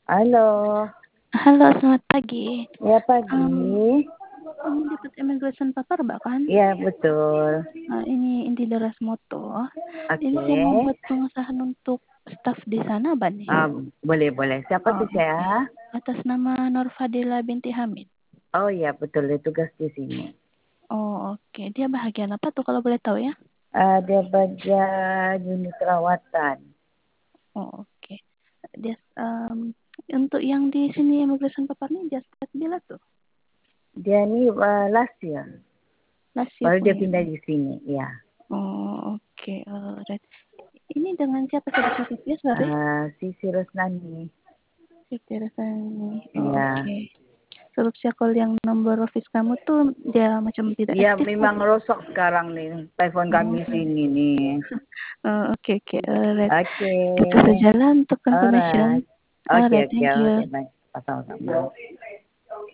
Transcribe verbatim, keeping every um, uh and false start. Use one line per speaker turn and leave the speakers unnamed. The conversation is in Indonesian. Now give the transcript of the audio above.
Halo.
Halo, selamat pagi.
Ya, pagi.
Um, kamu dapat immigration paper, Mbak, kan?
Iya, betul.
Nah, ini Inti Deras Moto.
Oke.
Ini saya mau buat pengesahan untuk staf di sana, Mbak nih.
Um, boleh, boleh. Siapa
Oh,
tuh, saya?
okay. Atas nama Nur Fadila binti Hamid.
Oh iya, betul. Dia tugas di sini.
Oh, oke. Okay. Dia bagian apa tuh kalau boleh tahu ya?
Uh, dia bagian unit perawatan.
Oh, oke. Okay. Dia um, untuk yang di sini immigration papernya dia start bila tuh?
Dia ini uh, last year.
Last year
Baru dia
punya.
pindah di sini, ya.
Oh, oke. Okay. Alright. Ini dengan siapa sudah cakap ya, sorry?
Uh, si Sirosnani.
Siti Rasani. Oh,
Iya.
oke. Okay. Sebab siakol yang nomor office kamu tuh dia macam tidak
Ya,
aktif.
memang
Apa?
rosok sekarang nih. Telepon kami
Oh,
sini nih.
oh, oke, oke. Alright.
Oke.
Itu sajalah untuk
Alright.
confirmation.
Oke,
Alright,
oke,
thank you.
oke. Baik. Sama-sama.